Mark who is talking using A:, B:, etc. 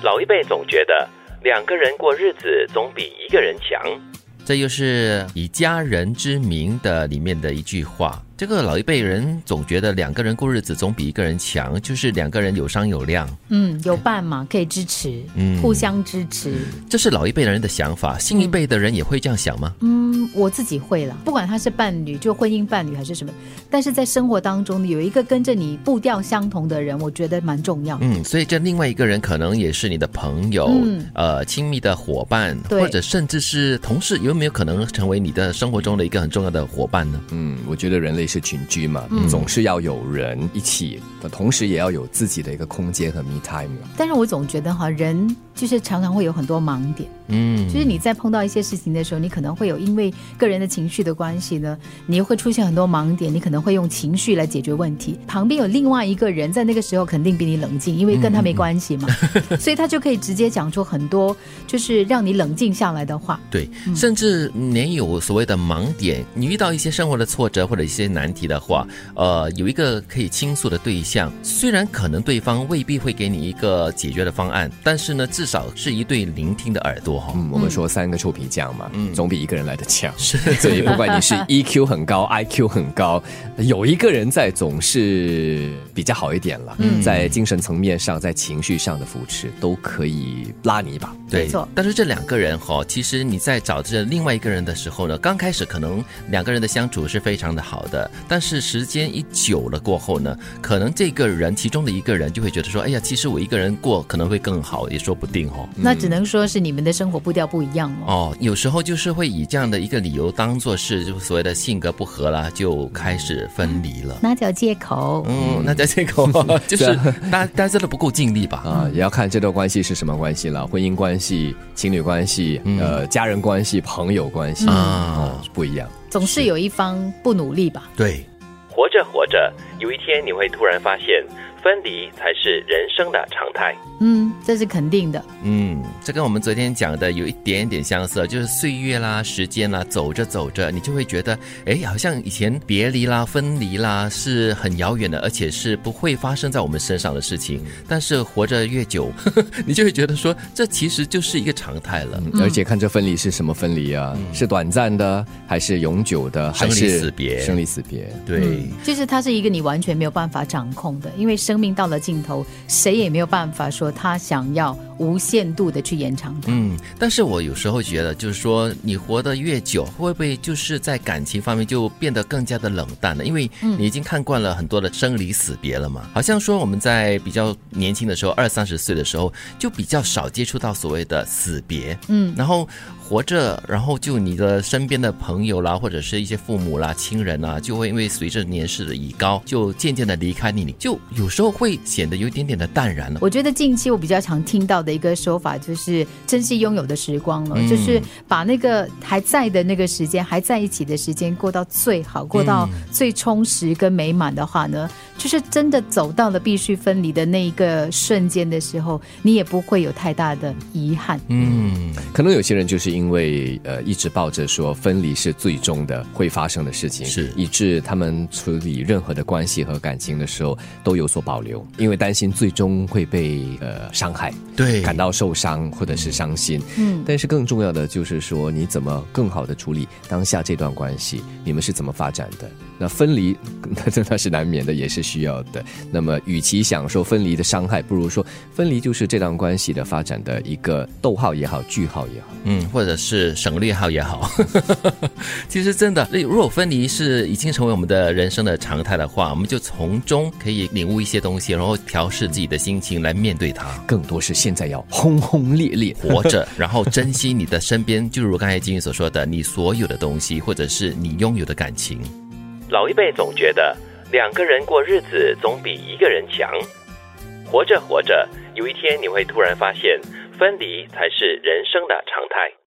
A: 老一辈总觉得两个人过日子总比一个人强，
B: 这又是以家人之名的里面的一句话。这个老一辈人总觉得两个人过日子总比一个人强，就是两个人有商有量，
C: 有伴嘛，可以支持，互相支持。
B: 这是老一辈的人的想法，新一辈的人也会这样想吗？
C: 我自己会啦，不管他是伴侣，就婚姻伴侣还是什么，但是在生活当中有一个跟着你步调相同的人，我觉得蛮重要。
B: 所以这另外一个人可能也是你的朋友，亲密的伙伴，或者甚至是同事，有没有可能成为你的生活中的一个很重要的伙伴呢？
D: 我觉得人类是群居嘛，总是要有人一起，同时也要有自己的一个空间和 me time。
C: 但是我总觉得人就是常常会有很多盲点，就是你在碰到一些事情的时候，你可能会有因为个人的情绪的关系呢，你会出现很多盲点，你可能会用情绪来解决问题。旁边有另外一个人在那个时候肯定比你冷静，因为跟他没关系嘛，所以他就可以直接讲出很多就是让你冷静下来的话。
B: 对，甚至你有所谓的盲点，你遇到一些生活的挫折或者一些难题的话，有一个可以倾诉的对象，虽然可能对方未必会给你一个解决的方案，但是呢，至少是一对聆听的耳朵。
D: 我们说三个臭皮匠嘛，总比一个人来的强。所以不管你是 EQ 很高IQ 很高，有一个人在总是比较好一点了，在精神层面上，在情绪上的扶持都可以拉你一把。
B: 对，但是这两个人其实你在找这另外一个人的时候呢，刚开始可能两个人的相处是非常的好的，但是时间一久了过后呢，可能这个人其中的一个人就会觉得说，哎呀，其实我一个人过可能会更好，也说不定
C: 那只能说是你们的生活步调不一样
B: 有时候就是会以这样的一个理由当作是就所谓的性格不合啦，就开始分离了。
C: 那叫借口。
B: 那叫借口就是大家真的不够尽力吧？
D: 也要看这段关系是什么关系了，婚姻关系、情侣关系、家人关系、朋友关系不一样，
C: 总是有一方不努力吧？
B: 对，
A: 活着活着，有一天你会突然发现，分离才是人生的常态。
C: 这是肯定的。
B: 这跟我们昨天讲的有一点点相似，就是岁月啦、时间啦，走着走着，你就会觉得，好像以前别离啦、分离啦是很遥远的，而且是不会发生在我们身上的事情。但是活着越久，你就会觉得说，这其实就是一个常态了。
D: 而且看这分离是什么分离啊？是短暂的，还是永久的，还是生离死别？
B: 对，
C: 就是它是一个你完全没有办法掌控的，因为生命到了尽头，谁也没有办法说他想要无限度的去延长它。
B: 但是我有时候觉得，就是说你活得越久，会不会就是在感情方面就变得更加的冷淡了？因为你已经看惯了很多的生离死别了嘛。好像说我们在比较年轻的时候，20-30岁的时候，就比较少接触到所谓的死别。然后活着，然后就你的身边的朋友啦，或者是一些父母啦、亲人啊，就会因为随着年事的已高，就渐渐的离开你，就有时候会显得有一点点的淡然了。
C: 我觉得近期我比较常听到的一个说法就是珍惜拥有的时光了，就是把那个还在的那个时间，还在一起的时间过到最好，过到最充实跟美满的话呢，就是真的走到了必须分离的那一个瞬间的时候，你也不会有太大的遗憾。
D: 可能有些人就是因为一直抱着说分离是最终的会发生的事情，
B: 是
D: 以致他们处理任何的关系和感情的时候都有所保留，因为担心最终会被伤害，
B: 对，
D: 感到受伤或者是伤心。但是更重要的就是说，你怎么更好的处理当下这段关系，你们是怎么发展的？那分离那是难免的，也是需要的。那么与其想说分离的伤害，不如说分离就是这段关系的发展的一个逗号也好，句号也好，
B: 或者是省略号也好。其实真的，如果分离是已经成为我们的人生的常态的话，我们就从中可以领悟一些东西，然后调试自己的心情来面对它。
D: 更多是现在要轰轰烈烈
B: 活着，然后珍惜你的身边，就如刚才金宇所说的，你所有的东西，或者是你拥有的感情。
A: 老一辈总觉得两个人过日子总比一个人强，活着活着，有一天你会突然发现，分离才是人生的常态。